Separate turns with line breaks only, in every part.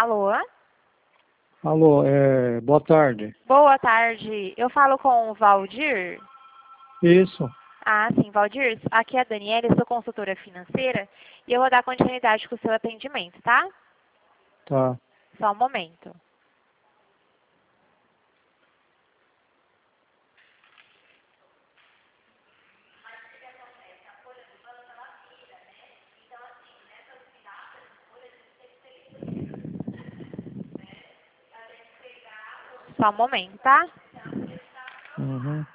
Alô?
Alô, boa tarde.
Boa tarde. Eu falo com o Valdir?
Isso.
Ah, sim, Valdir. Aqui é a Daniela, eu sou consultora financeira e eu vou dar continuidade com o seu atendimento, tá?
Tá.
Só um momento. Só um momento, tá?
Uhum.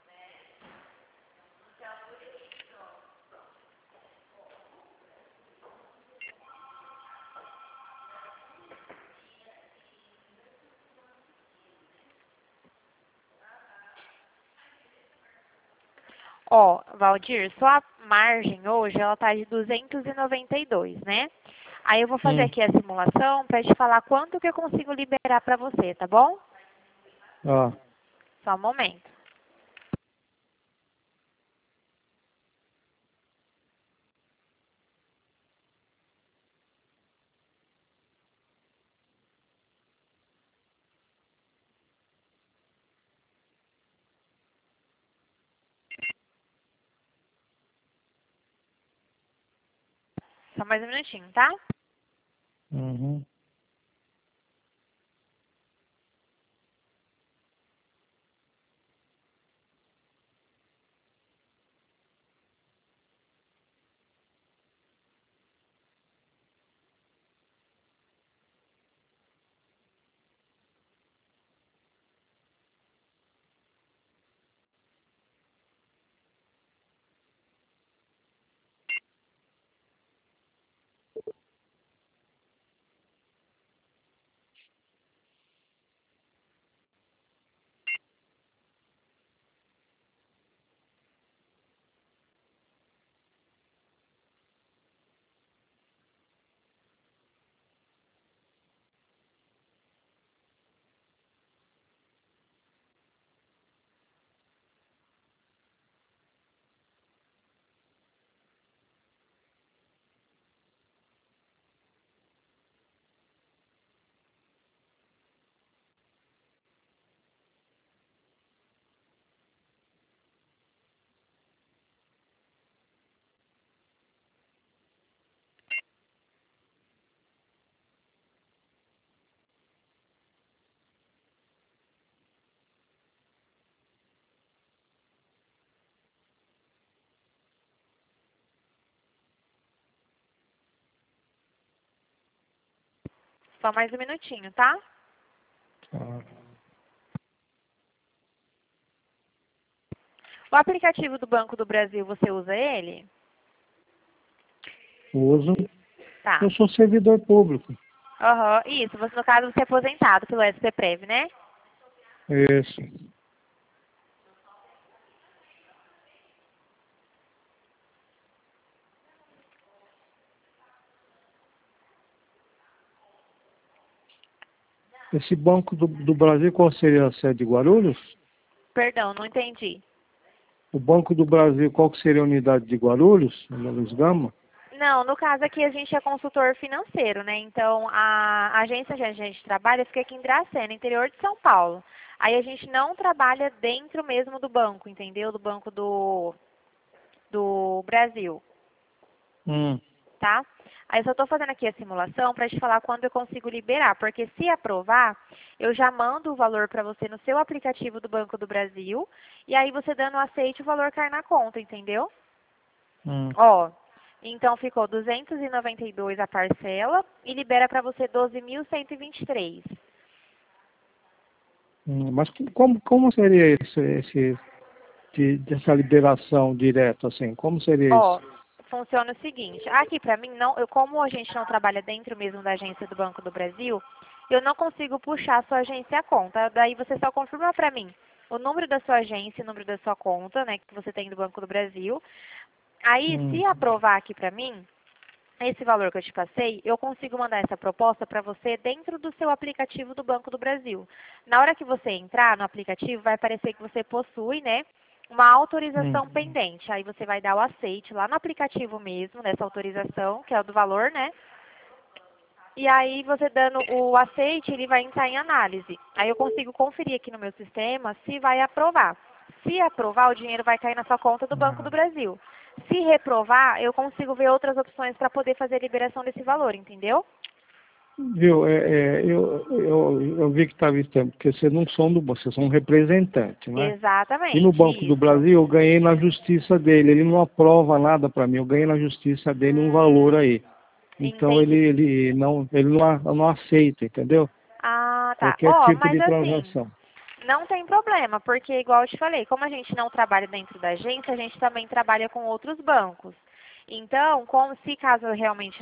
Ó, Valdir, sua margem hoje ela tá de 292, né? Aí eu vou fazer aqui a simulação para te falar quanto que eu consigo liberar para você, tá bom?
Ah,
Só um momento. Só mais um minutinho, tá?
uhum.
Só mais um minutinho, tá?
Tá.
O aplicativo do Banco do Brasil, você usa ele?
Uso.
Tá.
Eu sou servidor público.
Aham, isso. Você, no caso, você é aposentado pelo SPPrev, né?
Isso. Esse Banco do Brasil, qual seria a sede de Guarulhos?
Perdão, não entendi.
O Banco do Brasil, qual que seria a unidade de Guarulhos? Na Luz Gama?
Não, no caso aqui a gente é consultor financeiro, né? Então a agência que a gente trabalha fica aqui em Dracena, interior de São Paulo. Aí a gente não trabalha dentro mesmo do banco, entendeu? Do Banco do Brasil,
Hum.
tá? Aí eu só estou fazendo aqui a simulação para te falar quando eu consigo liberar, porque se aprovar, eu já mando o valor para você no seu aplicativo do Banco do Brasil, e aí você dando aceite, o valor cai na conta, entendeu?
Hum.
Ó, então ficou 292 a parcela e libera para você 12.123.
Mas como seria essa liberação direta, assim? Como seria
Ó,
isso?
funciona o seguinte, aqui para mim, não, como a gente não trabalha dentro mesmo da agência do Banco do Brasil, eu não consigo puxar a sua agência a conta. Daí você só confirma para mim o número da sua agência, o número da sua conta, né, que você tem do Banco do Brasil. Aí,
Hum.
se aprovar aqui para mim, esse valor que eu te passei, eu consigo mandar essa proposta para você dentro do seu aplicativo do Banco do Brasil. Na hora que você entrar no aplicativo, vai aparecer que você possui, né, uma
Hum.
autorização pendente. Aí você vai dar o aceite lá no aplicativo mesmo, nessa autorização, que é o do valor, né? E aí você dando o aceite, ele vai entrar em análise. Aí eu consigo conferir aqui no meu sistema se vai aprovar. Se aprovar, o dinheiro vai cair na sua conta do Banco do Brasil. Se reprovar, eu consigo ver outras opções para poder fazer a liberação desse valor, entendeu?
Viu, eu vi que estava estranho, porque vocês não são do banco, vocês são um representante, né? E no
Exatamente,
Banco do
isso.
Brasil eu ganhei na justiça dele, ele não aprova nada para mim, eu ganhei na justiça dele um valor aí. Então
Entendi.
ele não aceita, entendeu?
Ah, tá.
Qualquer
Ó,
tipo
mas
de
assim,
transação.
não tem problema, porque igual eu te falei, como a gente não trabalha dentro da agência, a gente também trabalha com outros bancos. Então, se caso realmente